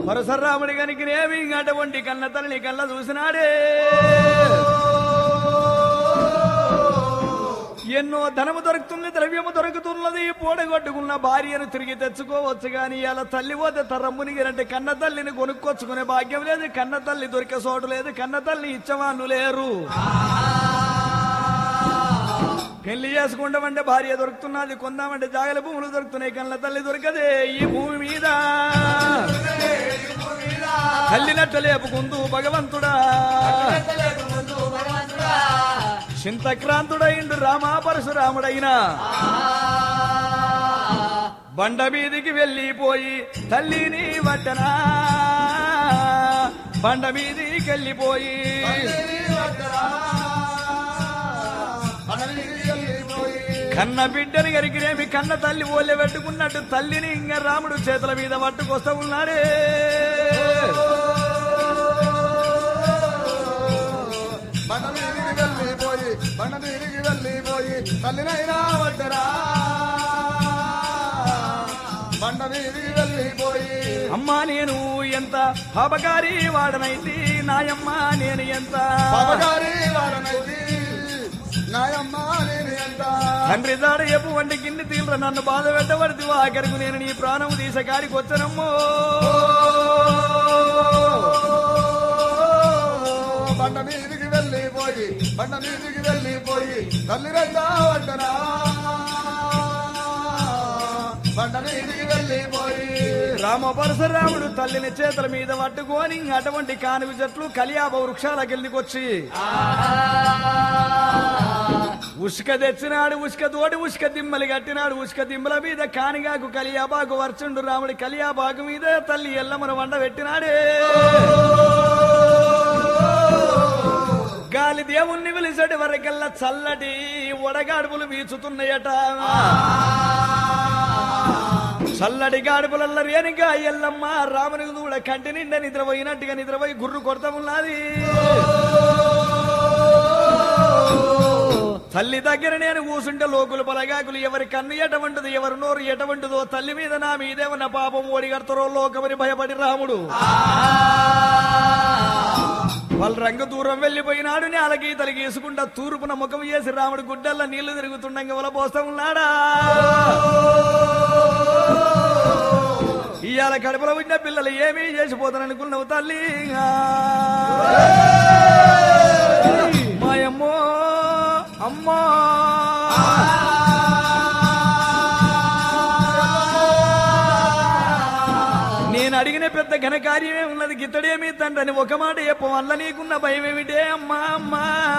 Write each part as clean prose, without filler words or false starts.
పరశురాముడి గనికినేమి అటువంటి కన్న తల్లి కళ్ళ చూసినాడే ఎన్నో ధనము దొరుకుతుంది ద్రవ్యము దొరుకుతున్నది పోడగొట్టుకున్న భార్యను తిరిగి తెచ్చుకోవచ్చు గాని అలా తల్లి పోతే తరమ్మునిగిరంటే కన్న తల్లిని కొనుక్కొచ్చుకునే భాగ్యం లేదు కన్న తల్లి దొరికే చోటు లేదు కన్న తల్లి ఇచ్చవాళ్ళు లేరు పెళ్లి చేసుకుంటామంటే భార్య దొరుకుతున్నది కొందామంటే జాగల భూములు దొరుకుతున్నాయి కన్న తల్లి దొరకదే ఈ భూమి మీద తల్లినట్టు లేపుకుంటూ భగవంతుడా చింతక్రాంతుడైండు రామా పరశురాముడైనా బండ మీదికి వెళ్ళిపోయి తల్లిని వట్టనా బండ మీదికి వెళ్ళిపోయి కన్న బిడ్డని గరికినేమి కన్న తల్లి ఓళ్ళే పెట్టుకున్నట్టు తల్లిని ఇంకా రాముడు చేతుల మీద పట్టుకొస్తా ఉన్నాడే బండ మీదికి వెళ్ళిపోయి తల్లినైనా వడ్డరా బండ మీదికి వెళ్ళిపోయి అమ్మా నేను ఎంత పాపకారి వాడనైతి నాయమ్మ నేను ఎంత పాపకారి వాడనైతి నాయమ్మ నేను ఎంత తండ్రి దాడ ఎప్పు వంటి గిన్నె తీవ్ర నన్ను బాధ పెట్టబడితే ఆఖరికి నేను నీ ప్రాణం తీసే కాడికి వచ్చనమ్మో బండ మీదికి వెళ్ళిపోయి బండ మీదికి వెళ్ళిపోయి తల్లినైనా వడ్డరా బండ మీదికి వెళ్ళిపోయి రామ పరశురాముడు తల్లిని చేతుల మీద పట్టుకొని అటువంటి కానుక చెట్లు కలియాబ వృక్షాల కిందికొచ్చి ఉసుక తెచ్చినాడు ఉసుక తోటి ఉసుక దిమ్మలు కట్టినాడు ఉసుక దిమ్మల మీద కానిగాకు కలియాబాకు వర్చుండు రాముడి కలియాబాకు మీద తల్లి ఎల్లమ్మను వండ పెట్టినాడే గాలి దేవుణ్ణి పిలిచేటి వరకల్లా చల్లటి వడగాడుపులు వీచుతున్నాయట చల్లటి గాడుపులల్ల రేణిగా ఎల్లమ్మ రామునికి కూడా కంటి నిండా నిద్రపోయినట్టుగా నిద్రపోయి గుర్రు కొడతా ఉన్నది తల్లి దగ్గర నేను కూసుంటే లోకులు పలగాకులు ఎవరి కన్ను ఎటువంటిది ఎవరి నోరు ఎటువంటిదో తల్లి మీద నా మీదేమన్న పాపం ఓడిగడతారో లోకమని భయపడి రాముడు వాళ్ళ రంగు దూరం వెళ్లిపోయినాడు నేలకి తలిగేసుకుంటా తూర్పున ముఖం చేసి రాముడు గుడ్డల్లో నీళ్లు తిరుగుతుండగా వల పోస్తా ఉన్నాడా ఇవాళ కడుపులో ఉన్న పిల్లలు ఏమీ చేసిపోతాననుకున్నావు తల్లి మాయమ్మో అమ్మా నేను అడిగిన పెద్ద ఘనకార్యమే ఉన్నది గిత్తడేమి తండ్రి ఒక మాట చెప్ప వల్ల నీకున్న భయం ఏమిటే అమ్మా అమ్మా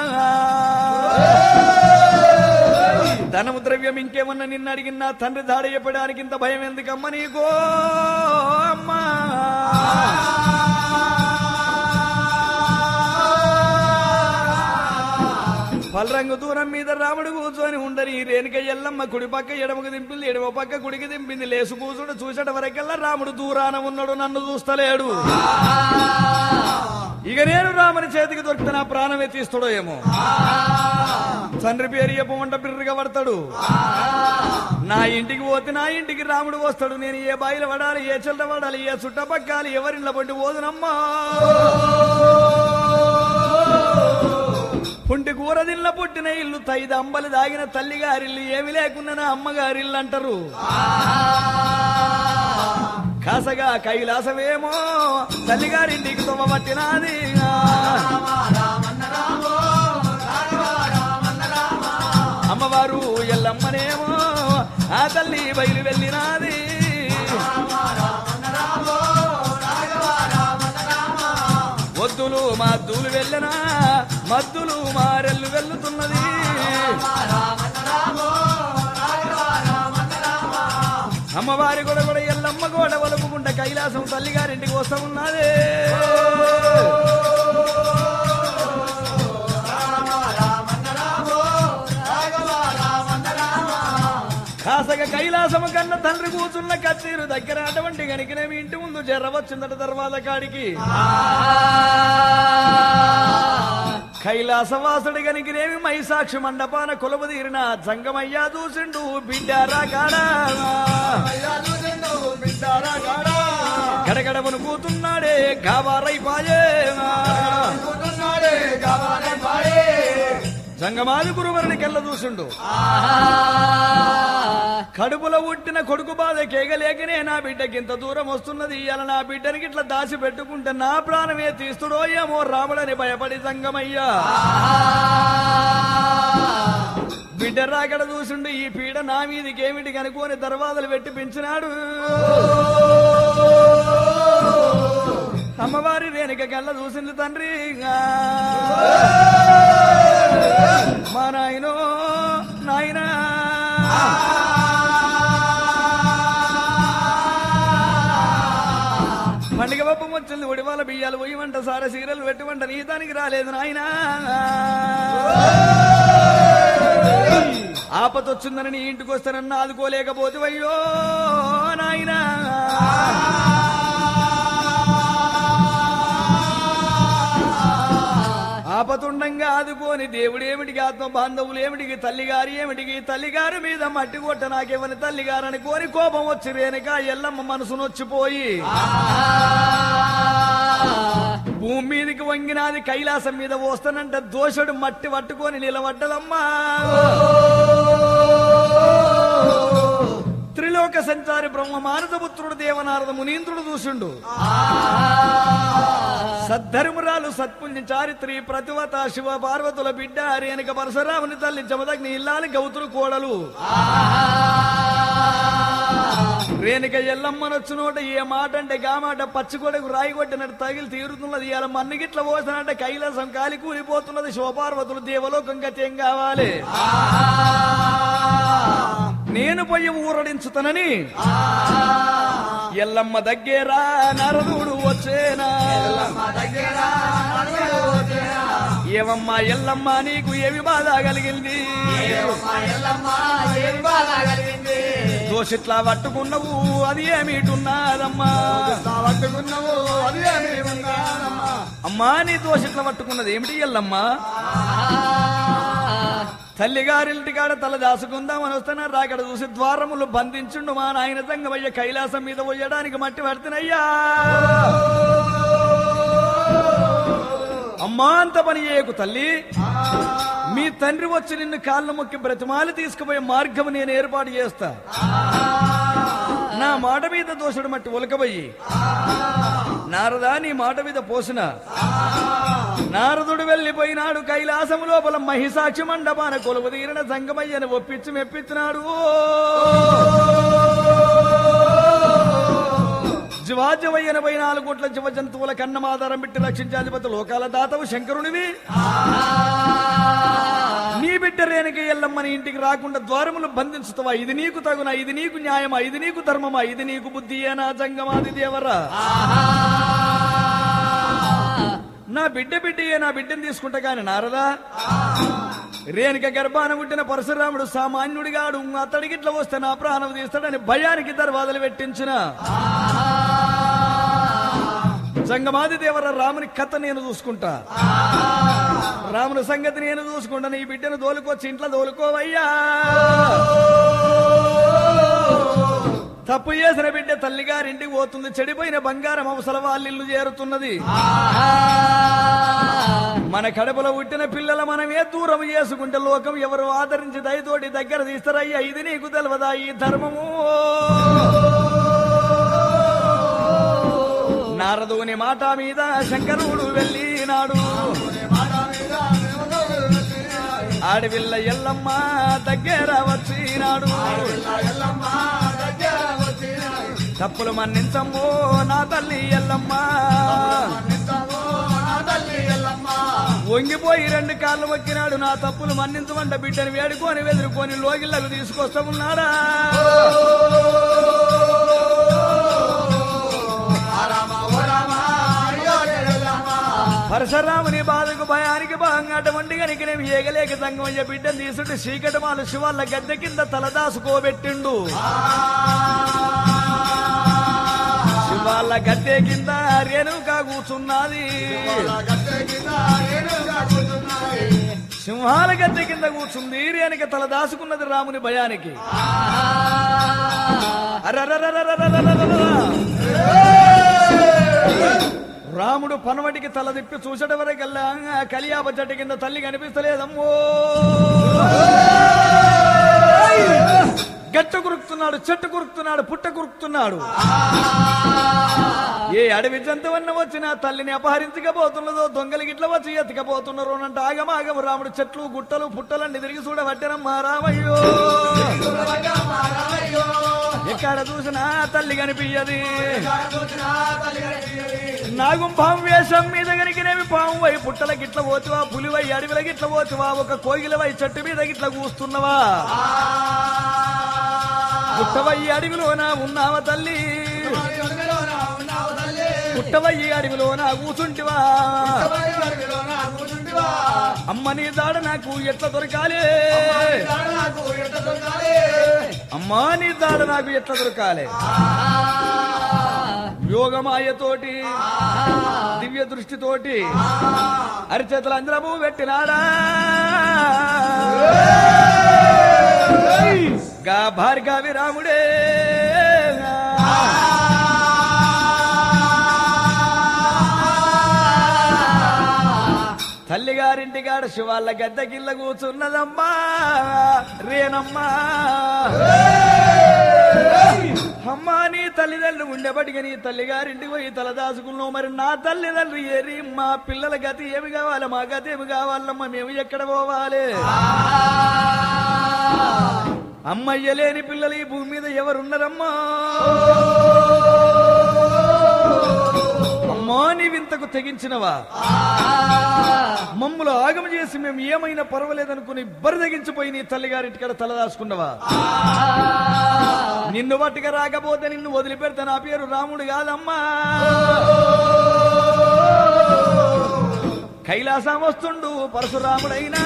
ధనము ద్రవ్యం ఇంకేమన్నా నిన్ను అడిగినా తండ్రి దాడ చెప్పడానికి ఇంత భయం ఎందుకమ్మా నీకో అమ్మా పల్రంగు దూరం మీద రాముడు కూర్చొని ఉండని రేణుక ఎల్లమ్మ కుడి పక్క ఎడమకు దింపింది ఎడమ పక్క కుడికి దింపింది లేసు కూర్చుండు చూసేట వరకల్లా రాముడు దూరాన ఉన్నాడు నన్ను చూస్తలేడు ఇక నేను రాముని చేతికి దొరికితే నా ప్రాణమే తీస్తాడో ఏమో తండ్రి పేరు చెప్పమంట బిర్రుగా పడతాడు నా ఇంటికి పోతే నా ఇంటికి రాముడు వస్తాడు నేను ఏ బాయిల పడాలి ఏ చెల్ట పడాలి ఏ చుట్టపక్కాలి ఎవరిళ్ళ పట్టి పోదునమ్మా పుంటి కూర దిల్ల పుట్టిన ఇల్లు తైద అంబలి దాగిన తల్లిగారిల్లు ఏమి లేకున్నా నా అమ్మగారిల్లు అంటారు కాసగా కైలాసమేమో తల్లిగారింటికి తొమ్మ పట్టినాది అమ్మవారు ఎల్లమ్మనేమో ఆ తల్లి బయలు వెళ్ళినాది వద్దులు మద్దులు వెళ్ళనా మద్దులు మారెల్లు వెళ్ళుతున్నది అమ్మవారి కూడా కూడా ఎల్లమ్మ గోడ వలుపుకుంటే కైలాసం తల్లిగారింటికి వస్తా ఉన్నది కాసగా కైలాసము కన్నా తండ్రి కూర్చున్న కచ్చీరు దగ్గర అటువంటి గనికినేమి ఇంటి ముందు జర్ర వచ్చిందట దర్వాజ కాడికి కైలాసవాసుడి గనికినేమి మైసాక్షి మండపాన కొలువు తీరిన జంగమయ్యా చూసిండు బిడ్డారా కాడా గడగడవను కూతున్నాడే గావారైపాయే జంగమాది గురువరుని కెల్ల చూసిండు కడుపులో ఉట్టిన కొడుకు బాధ కేగలేకనే నా బిడ్డకింత దూరం వస్తున్నది ఇవాళ నా బిడ్డనికి ఇట్లా దాచి పెట్టుకుంటే నా ప్రాణమే తీస్తుడో ఏమో రాముడని భయపడి జంగమయ్యా బిడ్డ రాకడ చూసిండు ఈ పీడ నా మీదికి ఏమిటి కనుక్కొని దర్వాజలు పెట్టి పెంచినాడు అమ్మవారి రేణుక కళ్ళ చూసింది తండ్రి మా నాయనో నాయనా పండుగ పప్పం వచ్చింది ఒడివాళ్ళ బియ్యాలు పోయిమంట సార సీరలు పెట్టిమంట నీ దానికి రాలేదు నాయనా ఆపతొచ్చిందని నీ ఇంటికి వస్తానన్నా ఆదుకోలేకపోతే అయ్యో నాయనా ఆపతుండంగా ఆదుకోని దేవుడేమిటికి ఆత్మ బాంధవులు ఏమిటికి తల్లిగారు ఏమిటికి తల్లిగారి మీద మట్టి కొట్ట నాకేమని తల్లిగారని కోరి కోపం వచ్చి రేణుక ఎల్లమ్మ మనసునొచ్చిపోయి భూమి మీదకి వంగినాది కైలాసం మీద వస్తానంటే దోషుడు మట్టి పట్టుకొని నిలబడ్డదమ్మా త్రిలోక సంచారి బ్రహ్మ మానసపుత్రుడు దేవనారద మునీంద్రుడు చూసిండు సద్ధర్మురాలు సత్పుణ్య చారిత్రి ప్రతివత శివ పార్వతుల బిడ్డ రేణుక పరశురాముని తల్లి జమదగ్ని ఇల్లాలి గౌతులు కోడలు రేణుక ఎల్లమ్మనొచ్చునోట ఏ మాట అంటే గా మాట పచ్చిగొడకు రాయి కొట్టినట్టు తగిలి తీరుతున్నది ఇలా మన్నుగిట్ల పోసినట్టే కైలాసం కాలి కూలిపోతున్నది శివపార్వతులు దేవలోకం గతి ఏం కావాలి నేను పోయి ఊరడించుతానని ఎల్లమ్మ దగ్గర నరదుడు వచ్చేనా ఏమమ్మా ఎల్లమ్మ నీకు ఏమి బాధ కలిగింది దోషిట్లా పట్టుకున్నావు అది ఏమిటున్నాదమ్మా అమ్మా నీ దోషిట్లా పట్టుకున్నది ఏమిటి ఎల్లమ్మ తల్లిగారింటికాడ తల దాసుకుందామని వస్తున్నారు రాకడ చూసి ద్వారములు బంధించుండు మా నాయన తంగమయ్య కైలాసం మీద పోయడానికి మట్టి పడుతున్నాయ్యా అమ్మా అంత పని చేయకు తల్లి మీ తండ్రి వచ్చి నిన్ను కాళ్ళ మొక్కి బ్రతిమాలి తీసుకుపోయే మార్గం నేను ఏర్పాటు చేస్తా నా మాట మీద దోషుడు మట్టి ఉలకబోయి నారదా నీ మాట మీద పోసిన నారదుడు వెళ్లిపోయినాడు కైలాసం లోపల మహిషాక్షి మండపాన కొలువు తీరిన సంగమయ్యను ఒప్పించి మెప్పించినాడు జీవాజవ 84 కోట్ల జీవ జంతువుల కన్నమాధారం పెట్టి రక్షించాధిపతి లోకాల దాతవు శంకరునివి నీ బిడ్డ రేణుక ఎల్లమ్మని ఇంటికి రాకుండా ద్వారములు బంధించుతావా ఇది నీకు తగునా ఇది నీకు న్యాయమా ఇది నీకు ధర్మమా ఇది నీకు బుద్ధియేనా జంగమాది దేవరా నా బిడ్డయే నా బిడ్డను తీసుకుంటా కాని నారదా రేణుక గర్భాన పుట్టిన పరశురాముడు సామాన్యుడిగాడు అతడికి ఇట్లా వస్తే నా ప్రాణం తీస్తాడని భయానికి దర్వాజలు పెట్టించిన జంగమాది దేవర రాముని కథ నేను చూసుకుంటా రాముని సంగతి నేను చూసుకుంటా నీ బిడ్డను దోలుకొచ్చి ఇంట్లో దోలుకోవయ్యా తప్పు చేసిన బిడ్డ తల్లిగారింటికి పోతుంది చెడిపోయిన బంగారం అవసరం వాళ్ళిల్లు చేరుతున్నది మన కడుపులో పుట్టిన పిల్లల మనమే దూరం చేసుకుంటే లోకం ఎవరు ఆదరించి దయతోటి దగ్గర తీస్తారయ్యా ఇది నీకు తెలవదా ఈ ధర్మము నారదుని మాట మీద శంకరుడు వెళ్ళినాడు ఆడవిల్ల ఎల్లమ్మ దగ్గర వచ్చినాడు తప్పులు మన్నించమ్మో నా తల్లి ఎల్లమ్మ వంగిపోయి 2 కాళ్ళు మొక్కినాడు నా తప్పులు మన్నించమంట బిడ్డను వేడుకొని వెదురుకొని లోగిళ్ళకు తీసుకొస్తామున్నాడా పరశురాముని బాధకు భయానికి భాగంగా అటువంటి కనికనేమి ఏగలేక సంగమయ్య బిడ్డను తీసుంటే చీకటమాలు శివాళ్ళ గద్దె కింద తలదాసుకోబెట్టిండు శివాళ్ళ గద్దె కింద రేణుక కూర్చున్నది సింహాల గద్దె కింద కూర్చుంది రేణుక తల దాసుకున్నది రాముని భయానికి రాముడు పనవటికి తల తిప్పి చూసట వరకల్లా కలియాప చెట్టు కింద తల్లి కనిపిస్తలేదమ్మో. గట్ట కురుకుతున్నాడు, చెట్టు కురుకుతున్నాడు, పుట్ట కురుకుతున్నాడు. ఏ అడవి జంతువన్న వచ్చినా తల్లిని అపహరించకపోతున్నదో దొంగలు గిట్ల వచ్చి ఎత్తుకపోతున్నారు అంటే ఆగమాగము రాముడు చెట్లు గుట్టలు పుట్టలన్నీ తిరిగి చూడబట్టనమ్మా రామయ్యో. ఎక్కడ చూసినా తల్లి కనిపించది. నాగం పాము వేషం మీద కనికినేవి పాము వై పుట్టల గిట్ల పోతువా, పులివై అడవిల గిట్ల పోతువా, ఒక కోయిలవై చెట్టు మీద గిట్ల కూస్తున్నవా, పుట్టవయ్యి అడవిలోన ఉన్నావా తల్లి, పుట్టవయ్యి అడవిలోన కూచుంటివా, అమ్మ నీ దాడ నాకు ఎట్లా దొరకాలి, అమ్మా నీ దాడ నాకు ఎట్లా దొరకాలి. యోగమాయతోటి దివ్య దృష్టితోటి అరిచేతులు అందరము పెట్టినాడా గా భార్గవి రాముడే. తల్లిగారింటికాడ శివాళ్ళ గద్ద కిల్ల కూర్చున్నదమ్మా రేనమ్మా. అమ్మా నీ తల్లిదండ్రులు ఉండేపటికి నీ తల్లిగారింటికి పోయి తల దాచుకున్నావు. మరి నా తల్లిదండ్రులు ఏరి మా పిల్లల గతి ఏమి కావాలి, మా గతి ఏమి కావాలమ్మా, మేము ఎక్కడ పోవాలి. అమ్మయ్య లేని పిల్లలు ఈ భూమి మీద ఎవరున్నారమ్మా. అమ్మా నీవింతకు తెగించినవా, మమ్మల్ని ఆగమ చేసి మేము ఏమైనా పర్వాలేదనుకుని బరి తెగించిపోయి నీ తల్లిగారింటికాడ తలదాచుకున్నవా. నిన్ను బట్టిగా రాకపోతే నిన్ను వదిలిపెడితే నా పేరు రాముడు కాదమ్మా. కైలాసం వస్తుండు పరశురాముడైనా,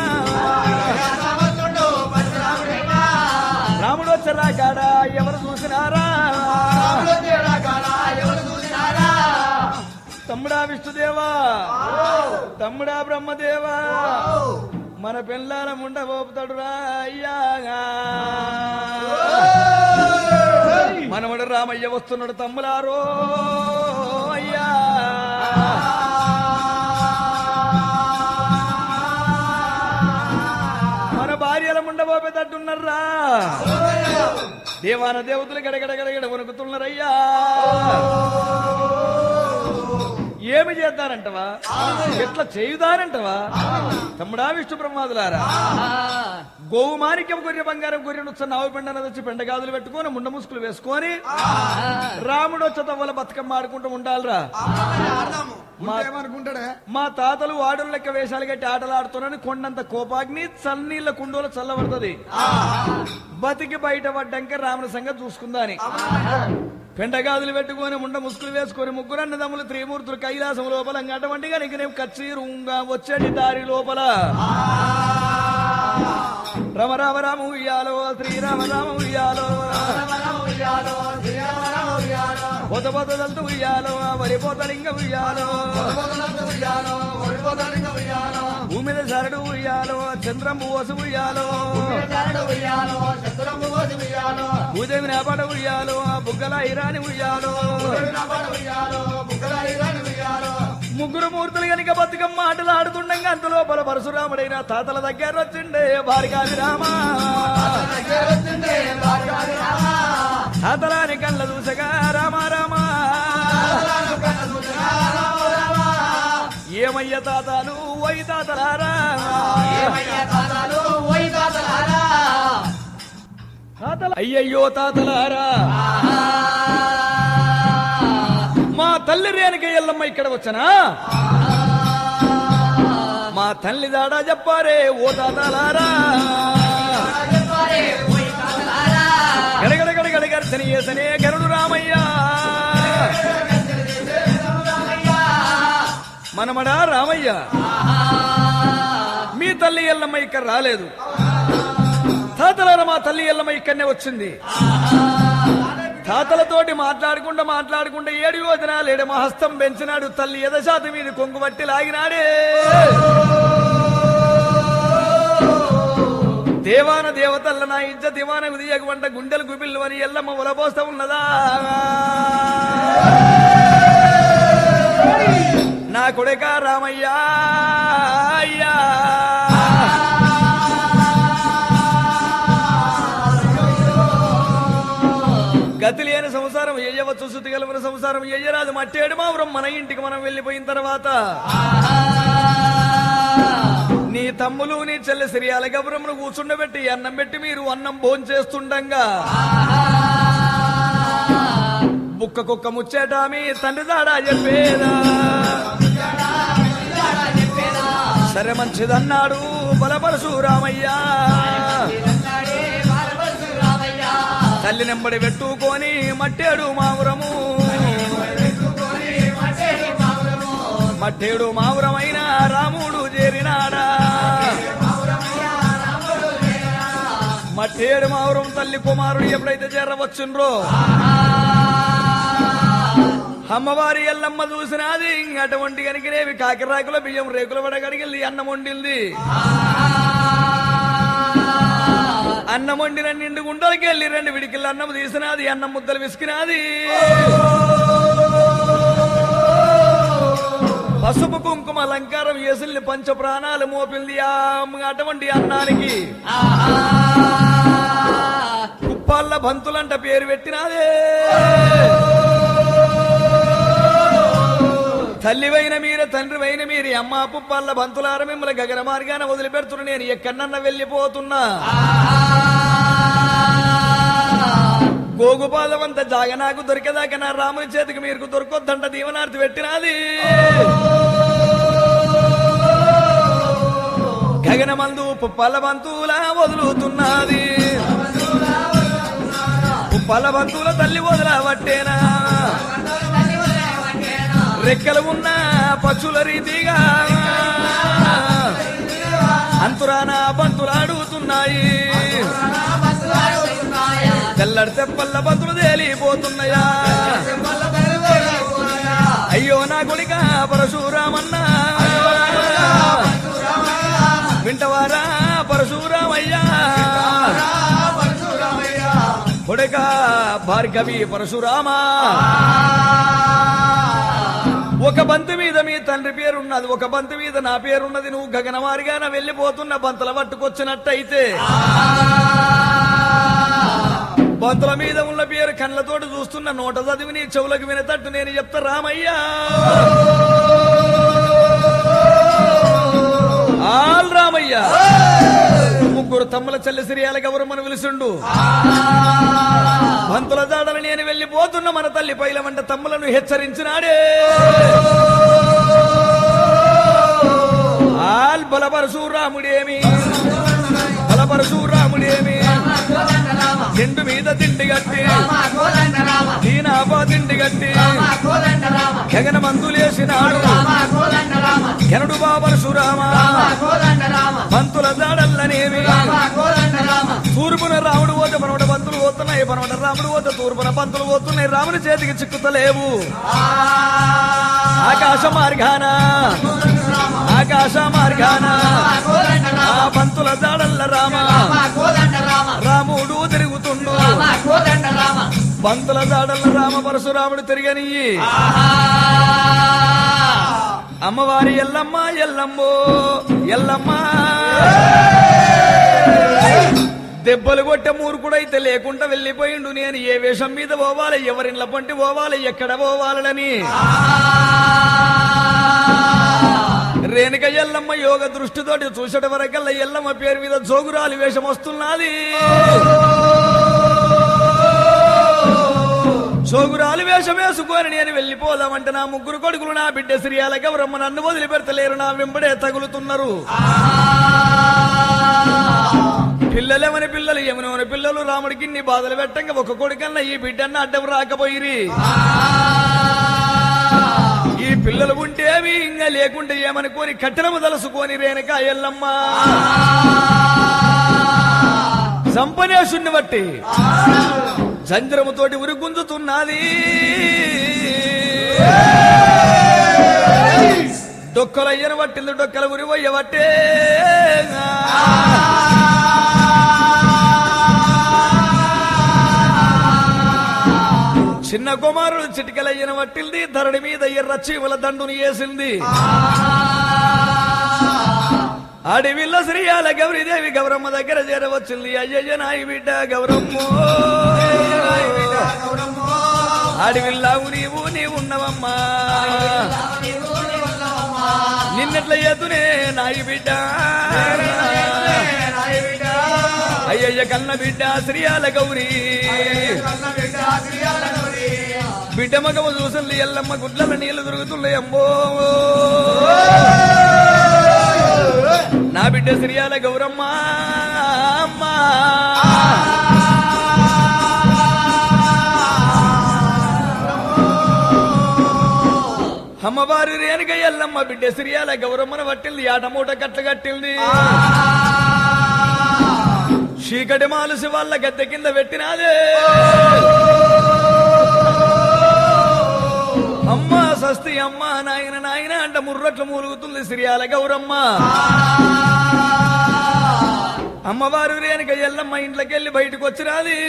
రాముడు వచ్చరా కాడా ఎవరు చూసినారా, తమ్ముడా విష్ణుదేవా, తమ్ముడా బ్రహ్మదేవా, మన పిల్లల ముండ పోపుతాడు రా అయ్యా. మనవడు రామయ్య వస్తున్నాడు తమ్ములారో అయ్యా. మన భార్యల ముండ పోపేటట్టున్నారా, దేవాన దేవతలు గడగడ గడగడ వణుకుతున్నారయ్యా. ఏమి చేద్దారంటవా, ఎట్లా చేయుదారంటవా తమ్ముడా విష్ణు బ్రహ్మాదులారా. గోవు మాణిక్యం గొర్రె బంగారం గొర్రె నుచ్చ నావు పెండన వచ్చి పెండగాదులు పెట్టుకొని ముండ ముసుకులు వేసుకొని రాముడు వచ్చే తవ్వల బతుకమ్మ ఆడుకుంటూ ఉండాలిరా. మా తాతలు ఆడలు లెక్క వేషాలు కట్టి ఆటలు ఆడుతున్నారని కొండంత కోపాగ్ని చన్నీళ్ల కుండోలు చల్లబడుతుంది. బతికి బయట పడ్డాక రాముని సంగతి చూసుకుందాని పెండగాదులు పెట్టుకొని ముండ ముసుగులు వేసుకొని ముగ్గురు అన్నదమ్ములు త్రిమూర్తులు కైలాసం లోపల అటువంటిగా నీకు కచ్చీరుగా వచ్చేటి దారి లోపల రమ రామ రామ ఉయ్యాలో శ్రీరామ రామ ఉయ్యాలో పొత పొతలంతు ఉయ్యాలో వరి పోతలింగ ఉయ్యాలో భూమి మీద శరడు ఉయ్యాలో చంద్రము వసు ఉయ్యాలో భూదేవి నాపడ ఉయ్యాలో బుగ్గల ఇరాని ఉయ్యాలో ముగ్గురు మూర్తులు కనుక బతుకమ్మ ఆటలు ఆడుతుండగా అంత లోపల పరశురాముడైన తాతల దగ్గర వచ్చిండే భార్గవి రామ. తాతలాని కళ్ళ చూసగా రామా రామా ఏమయ్య తాతలు ఓయి తాతలారా, అయ్యయ్యో తాతలారా, మా తల్లి రేణుక ఎల్లమ్మ ఇక్కడ వచ్చనా, మా తల్లి దాడా చెప్పారే ఓ తాతలారా. గడగడ గడగడ గర్జన చేసనే గరుడు రామయ్య, మనమడా రామయ్య, మీ తల్లి ఎల్లమ్మ ఇక్కడ రాలేదు, తాతలారా మా తల్లి ఎల్లమ్మ ఇక్కడనే వచ్చింది. తాతలతోటి మాట్లాడుకుంటా 7 యోజనాలు ఎడమ హస్తం పెంచినాడు, తల్లి ఎదశాతి మీద కొంగు బట్టి లాగినాడే. దేవాన దేవతల్ల నా ఇజ్జ దివాన ఉదయకు వంట గుండెలు గుబిల్లు అని ఎల్లమ్మ ఉలబోస్తా ఉన్నదా. కొడుక రామయ్యా అయ్యా గతి లేని సంసారం ఎయ్యవచ్చు, శుద్ధి కలిగిన సంసారం ఎయ్యరాదు. మట్టేడు మావరం మన ఇంటికి మనం వెళ్ళిపోయిన తర్వాత నీ తమ్ములు నీ చెల్లె సిరియాల గౌరమ్మను కూర్చుండబెట్టి అన్నం పెట్టి మీరు అన్నం భోంచేస్తుండగా బుక్క కుక్క ముచ్చేట మీ తండ్రి దాడా చెప్పేదా సరే మంచిదన్నాడు బలపరశురామయ్యా. తల్లి నెంబడి పెట్టుకొని మట్టేడు మావురము మట్టేడు మావురమైన రాముడు చేరినాడా. మట్టేడు మావురం తల్లి కుమారుడు ఎప్పుడైతే చేరవచ్చుండ్రో అమ్మవారి ఎల్లమ్మ చూసినది. అటువంటి కనుకనేవి కాకిరాకుల బియ్యం రేకుల పడగడిగిల్ది అన్నం వండింది. అన్నం వండిన నిండు గుండలకి వెళ్ళి 2 విడికిళ్ళు అన్నం తీసినది. అన్నం ముద్దలు విసికినది. పసుపు కుంకుమ అలంకారం వేసిల్ని పంచ ప్రాణాలు మోపింది. అటువంటి అన్నానికి కుప్పాళ్ళ బంతులంట పేరు పెట్టినదే. తల్లివైన మీరే తండ్రివైన మీరే అమ్మ పుప్పాళ్ళ బంతులార మిమ్మల్ని గగన మార్గాన వదిలిపెడుతున్నా. నేను ఎక్కడన్నా వెళ్ళిపోతున్నా. గోగుపాదమంత జాగ నాకు దొరికేదాకా నా రాముని చేతికి మీరు దొరకొద్దంట దీవనార్థి పెట్టినది. గగనమందు పుప్పాల బంతులా వదులుతున్నది. పుప్పాల బంతుల తల్లి వదలవట్టేనా రెక్కలు ఉన్న పక్షుల రీతిగా అంతురాన బంతులాడుతున్నాయి. తెల్లడి తెప్పల్ల బంతులు తేలిపోతున్నాయా. అయ్యో నా కొడుక పరశురామన్నా వింటవారా పరశురామయ్యా కొడుక భార్గవి పరశురామా. ఒక బంతు మీద మీ తండ్రి పేరున్నది, ఒక బంతు మీద నా పేరున్నది. నువ్వు గగనమారిగాన వెళ్ళిపోతున్న బంతుల పట్టుకొచ్చినట్టయితే బంతుల మీద ఉన్న పేరు కళ్ళతోటి చూస్తున్న నోట చదివి నీ చెవులకు వినేటట్టు నేను చెప్తా రామయ్యా. ఆల్ రామయ్య ముగ్గురు తమ్ముల చెల్లి సిరియాల గౌరమ్మను పిలుచుండు. బంతుల దాడలు నేను వెళ్ళిపోతున్న మన తల్లి పైలమంట తమ్ములను హెచ్చరించినాడే. ఆల్ బలపరశురాముడేమి బలపరశురాముడేమి తిండు మీద తిండి గట్టి దీనాపా తిండి గట్టి గగన మంతులేసినాడు ఎనడు బాబరశురామ బంతుల దాడల్లనేమి తూర్పున రాముడు పోతే పనవట బంతులు పోతున్నాయి, పనవట రాముడు పోతే తూర్పున బంతులు పోతున్నాయి. రాముని చేతికి చిక్కుతలేవు. ఆకాశ మార్గాన ఆకాశ మార్గాన ఆ బంతుల దాడల్ల రామ రాముడు తిరుగుతుండు. బంతుల దాడల్ల రామ పరశురాముడు తిరిగనియ్యి. అమ్మవారి ఎల్లమ్మ ఎల్లమ్మో ఎల్లమ్మ దెబ్బలు కొట్టే మూర్ఖుడైతే లేకుండా వెళ్ళిపోయిండు. నేను ఏ వేషం మీద పోవాలి, ఎవరిళ్ళ పంటి పోవాలి, ఎక్కడ పోవాలని రేణుక ఎల్లమ్మ యోగ దృష్టితోటి చూసేట వరకల్లా ఎల్లమ్మ పేరు మీద జోగురాలి వేషం వస్తున్నది. జోగురాలు వేషం వేసుకొని నేను వెళ్ళిపోదామంటే నా ముగ్గురు కొడుకులు నా బిడ్డ శ్రీయాల గౌరమ్మ నన్ను వదిలిపెడతలేరు. నా వెంబడే తగులుతున్నారు. పిల్లలేమని పిల్లలు యమునమని పిల్లలు రాముడికి ఇన్ని బాధలు పెట్టంగా ఒక కొడుకన్నా ఈ బిడ్డన్న అడ్డం రాకపోయిరి. ఈ పిల్లలు ఉంటేవి ఇంకా లేకుంటే ఏమనుకోని కట్టెనము తలుసుకొని రేణుక ఎల్లమ్మ సంపనేశుణ్ణి బట్టి జంజరముతోటి ఉరుగుంజుతున్నది. డొక్కలయ్యను పట్టింది, డొక్కల ఉరివయ్య బట్టే చిన్న కుమారుడు చిటికలయ్యన వట్టిల్ది ధరణి మీద ఎర్ర చీమల దండుని వేసింది అడవిల్ల శ్రీయాల గౌరీదేవి గౌరమ్మ దగ్గర చేరవచ్చింది అయ్యయ్య నాయి బిడ్డ గౌరమ్మ అడవిల్లావు నీవు ఉన్నవమ్మా నిన్నట్ల ఎదునే నాయి బిడ్డ అయ్యయ్య కన్న బిడ్డ శ్రీయాల గౌరీ బిడ్డ మగము చూసింది ఎల్లమ్మ గుడ్ల నీళ్లు దొరుకుతున్నాయమ్మో నా బిడ్డ శ్రీయాల గౌరమ్మ అమ్మా అమ్మవారు రేణుక ఎల్లమ్మ బిడ్డ శ్రీయాల గౌరమ్మను పట్టింది ఆటమూట కట్ల కట్టింది చీకటి మాలుసి వాళ్ళ గద్దె కింద పెట్టినాదే అమ్మా సస్తి అమ్మా నాయన నాయన అంట ముర్రట్లు మూలుగుతుంది శ్రీయాల గౌరమ్మ అమ్మవారు రేణుక ఎల్లమ్మ ఇంట్లోకెళ్ళి బయటకు వచ్చినది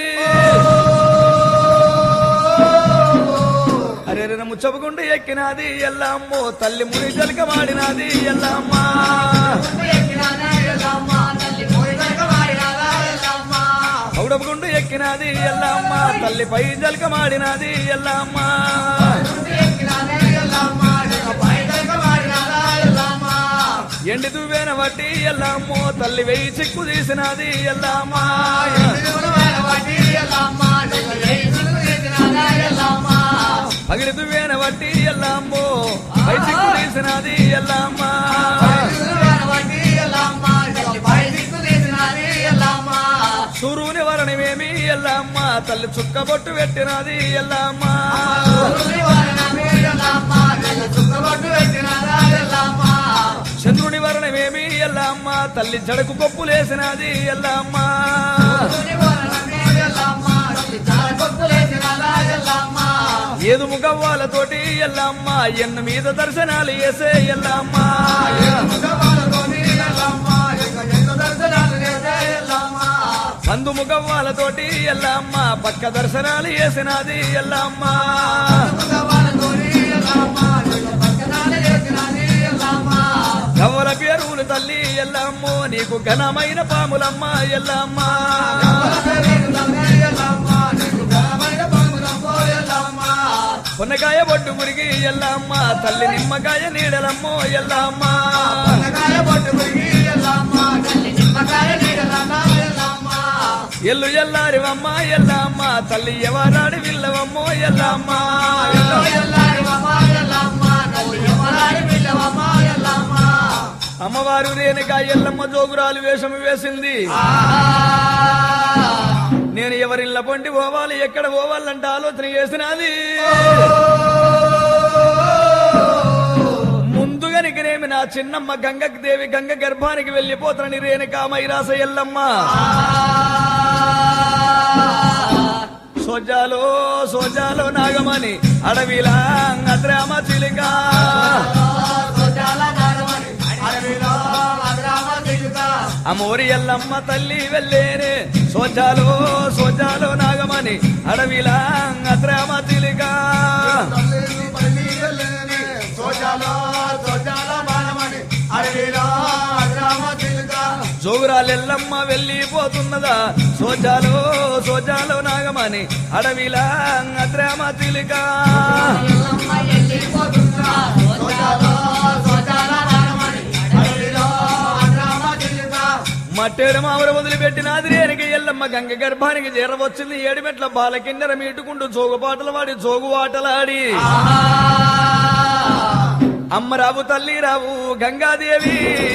అరే ముచ్చపుకుంటూ ఎక్కినాది ఎల్లమ్మో తల్లి ముని జలక వాడినది ఎల్లమ్మ అవుడపుకుంటూ ఎక్కినాది ఎల్లమ్మ తల్లి పై జలక వాడినది ఎల్లమ్మ ఎండి దువ్వేన వట్టి ఎల్లమ్మో తల్లి వెయ్యి చిక్కు తీసినది ఎల్లమ్మ పగిడి దువ్వేన వట్టి ఎల్లమ్మో పై చిక్కు తీసినది ఎల్లమ్మ సూరుని వరణమేమి ఎల్లమ్మ తల్లి చుక్క బొట్టు పెట్టినది ఎల్లమ్మ చంద్రుని వర్ణమేమి ఎల్లమ్మ తల్లి జడకు కొప్పులేసినది ఎల్లమ్మ ఏదు ముగవ్వాలతోటి ఎల్లమ్మ ఎన్న మీద దర్శనాలు వేసే ఎల్లమ్మ సందు ముగవ్వాలతోటి ఎల్లమ్మ పక్క దర్శనాలు వేసినది ఎల్లమ్మ గవ్వల పేరులు తల్లి ఎల్లమ్మో నీకు ఘనమైన పాములమ్మ ఎల్లమ్మ పొన్నకాయ బొట్టు గురికి ఎల్లమ్మ తల్లి నిమ్మకాయ నీడలమ్మో ఎల్లమ్మ ఎల్లు ఎల్లారివమ్మ ఎల్లమ్మ తల్లి ఎవరాడి విల్లవమ్మో ఎల్లమ్మ అమ్మవారు రేణుక ఎల్లమ్మ జోగురాలు వేషము వేసింది నేను ఎవరిళ్ళ పొంటి పోవాలి ఎక్కడ పోవాలంటే ఆలోచన చేసినది ముందుగా నీకునేమి నా చిన్నమ్మ గంగకి దేవి గంగ గర్భానికి వెళ్ళిపోతానని రేణుక మైరాస ఎల్లమ్మ సోజాలో సోజాలో నాగమని అడవిలా అద్రామ చిలిక అమోరి ఎల్లమ్మ తల్లి వెళ్ళేనే సోజాలో సోజాలో నాగమని అడవిలా అద్రామ చిలిక జోగురాలెల్లమ్మ వెళ్ళిపోతున్నదా సోజాలో సోజాలో నాగమని అడవిలా అద్రామ చిలిక మట్టేడు మావర వదిలిపెట్టినాది రేణుక ఎల్లమ్మ గంగ గర్భానికి చేరవచ్చింది ఏడుమెట్ల బాలకిన్నెర మీటుకుంటూ జోగుపాటలు వాడి జోగువాటలాడి అమ్మ రావు తల్లి రావు గంగాదేవి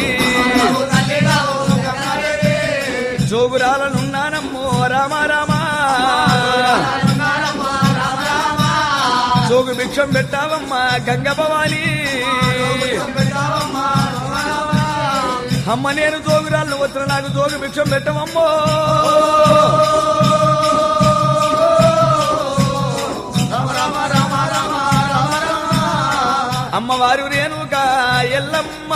జోగురాలనున్నానమ్మో రామ రామ జోగు భిక్షం పెట్టావమ్మా గంగ భవాని అమ్మ నేను జోగురాలను వచ్చిన నాకు జోగు భిక్షం పెట్టవమ్మో అమ్మవారు రేణుక ఎల్లమ్మ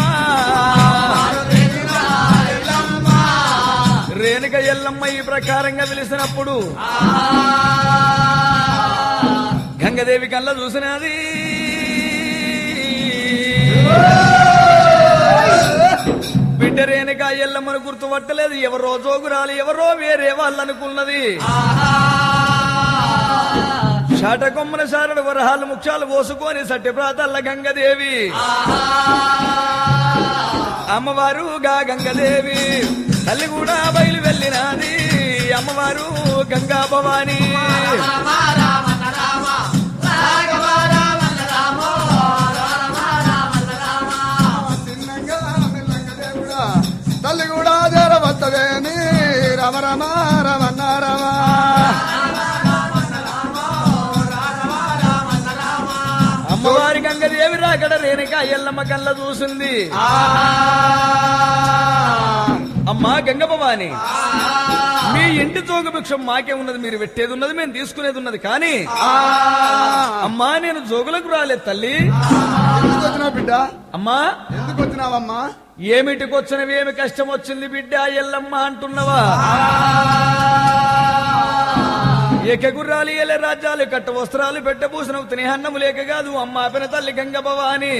రేణుక ఎల్లమ్మ ఈ ప్రకారంగా పిలిచినప్పుడు గంగదేవి కళ్ళ చూసినది బిడ్డ రేణుక ఎల్లమ్మను గుర్తుపట్టలేదు. ఎవరో జోగురాలి ఎవరో వేరే వాళ్ళనుకున్నది. షాట కొమ్మన శారడు వరహాలు ముఖ్యాలు పోసుకొని సత్యప్రాతల్ల గంగదేవి అమ్మవారుగా గంగదేవి తల్లి కూడా బయలు వెళ్ళినది. అమ్మవారు గంగా భవాని తల్లి కూడా జరవత్తదేని రమ రమ రమన్న రమ అమ్మవారి గంగదేవి రాకడ రేణుక ఎల్లమ్మ కళ్ళ చూసింది. అమ్మా గంగ భవాని మీ ఇంటి తోగు భిక్షం మాకే ఉన్నది, మీరు పెట్టేది ఉన్నది, మేము తీసుకునేది ఉన్నది. కానీ అమ్మా నేను జోగులకు రాలేదు తల్లి. ఎందుకు వచ్చినావు బిడ్డ? అమ్మా ఎందుకు వచ్చినావమ్మా? ఏమిటికొచ్చినవి, ఏమి కష్టం వచ్చింది బిడ్డ ఎల్లమ్మ అంటున్నవా? ఏకగుర్రాలు ఏలే రాజ్యాలు కట్ట వస్త్రాలు పెట్టబూసిన తినేహన్నము లేక కాదు అమ్మ ఆపిన తల్లి గంగ భవాని.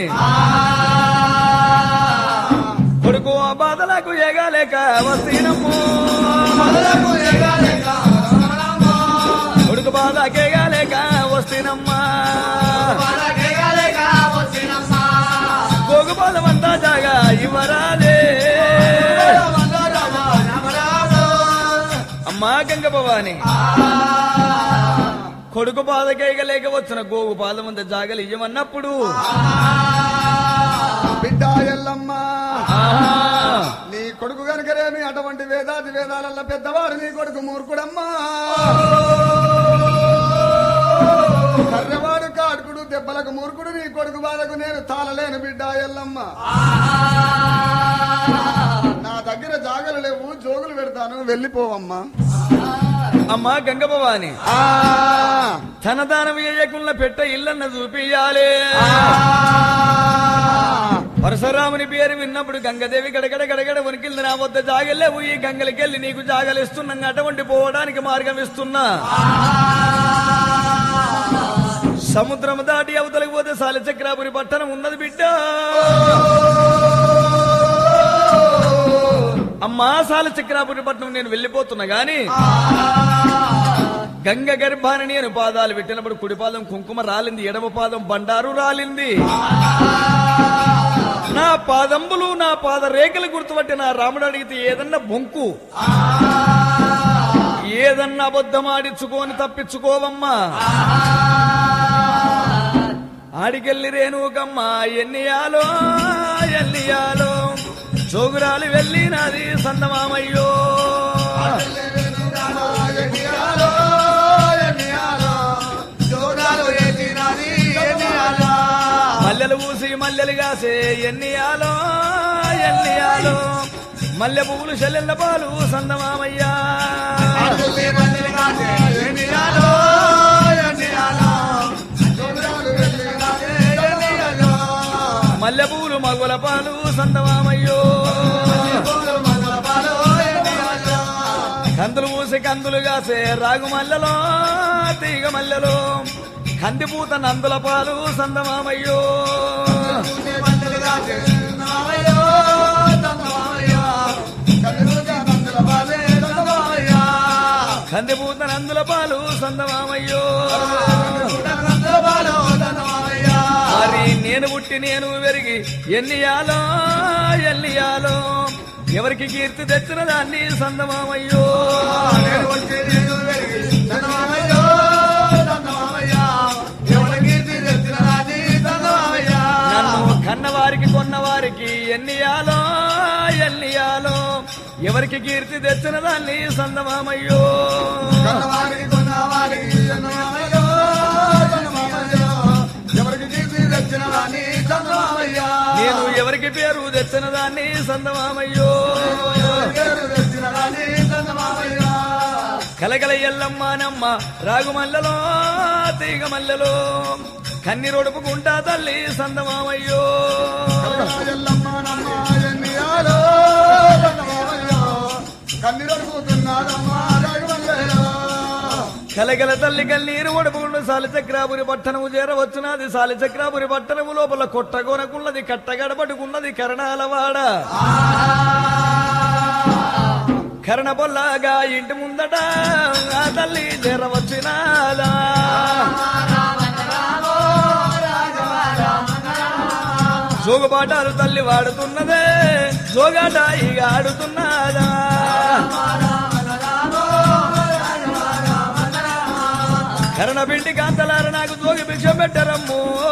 కొడుకు ఆ బాధలకు ఏగాలేక వస్తీనమ్ము, కొడుకు బాధకేగాలేక వస్తీనమ్మా. గోగు బాధమంతా జాగా ఇవ్వరాలే అమ్మా గంగ భవాని. కొడుకు బాధకేయగలేక వచ్చిన గోగు పాదమంత జాగలు ఇయ్యమన్నప్పుడు బిడ్డ ఎల్లమ్మ నీ కొడుకు గనుకరేమి అటువంటి వేదాది వేదాలల్ల పెద్దవాడు నీ కొడుకు మూర్ఖుడమ్మా. కర్రెవాడు కాడుకుడు దెబ్బలకు మూర్ఖుడు నీ కొడుకు బాధకు నేను తాళలేను బిడ్డ ఎల్లమ్మ. నా దగ్గర జాగలు లేవు, జోగులు పెడతాను, వెళ్ళిపోవమ్మా. అమ్మా గంగ భవాని తన దానం వేయకుండా పెట్ట ఇల్లన్న చూపియాలే. పరశురాముని పేరు విన్నప్పుడు గంగదేవి గడగడ గడగడ వణికింది. నా వద్ద జాగలేవు, ఈ గంగలకెళ్ళి నీకు జాగలిస్తున్నా, అటువంటి పోవడానికి మార్గం ఇస్తున్నా. సముద్రం దాటి అవతలకు పోతే సాలచక్రాపురి పట్టణం ఉన్నది బిడ్డ. అమ్మా సాలచక్రాపురి పట్టణం నేను వెళ్ళిపోతున్నా గాని గంగ గర్భాన్ని నేను పాదాలు పెట్టినప్పుడు కుడి పాదం కుంకుమ రాలింది, ఎడమ పాదం బండారు రాలింది. నా పాదంబులు నా పాద రేఖలు గుర్తుపట్టి నా రాముడు అడిగితే ఏదన్నా బొంకు, ఏదన్నా అబద్ధం ఆడించుకొని తప్పించుకోవమ్మా. ఆడికెళ్ళి రేణుకమ్మ ఎన్నియాలో ఎన్నియాలో జోగురాలు వెళ్ళినది సందమామయ్యో. మల్లెలు పూసి మల్లెలు కాసే ఎన్నియాలో ఎన్నియాలో మల్లె పువ్వులు చెల్లెళ్ళ పాలు సందమామయ్యా. మల్లె పువ్వులు మగుల పాలు సందమామయ్యో. కందులు పూసి కందులు కాసే రాగు మల్లెలో తీగ మల్లెలో కందిపూత నందుల పాలు సందమామయ్యో. కందిపూత నందుల పాలు సందమామయ్యో. మరి నేను పుట్టి నేను పెరిగి ఎన్నియాలో ఎన్నియాలో ఎవరికి కీర్తి తెచ్చిన దాన్ని సందమామయ్యో. నన్ను కన్నవారికి కొన్నవారికి ఎన్నియాలో ఎన్నియాలో ఎవరికి కీర్తి తెచ్చిన దాన్ని సందమామయ్యో. నేను ఎవరికి పేరు తెచ్చిన దాన్ని సందమామయ్యో. కలగల ఎల్లమ్మానమ్మ రాగుమల్లలో తీగ మల్లెలో కన్ని రొడుపుకుంటా తల్లి సందమామయ్యో. కలగల తల్లి కన్నీరు ఒడుపుకుండు సాలిచక్రాపురి పట్టణము చేరవచ్చున్నది. సాలిచక్రాపురి పట్టణము లోపల కొట్టగోనకున్నది, కట్టగడబడుకున్నది కరణాలవాడ. కరణ పొల్లగా ఇంటి ముందట ఆ తల్లి చేరవచ్చునాదా. జోగుపాటాలు తల్లి వాడుతున్నదే, జోగాట ఇక ఆడుతున్నదా. కరణ పిండి కాంతలార నాకు జోగి భిక్ష పెట్టరమ్ము.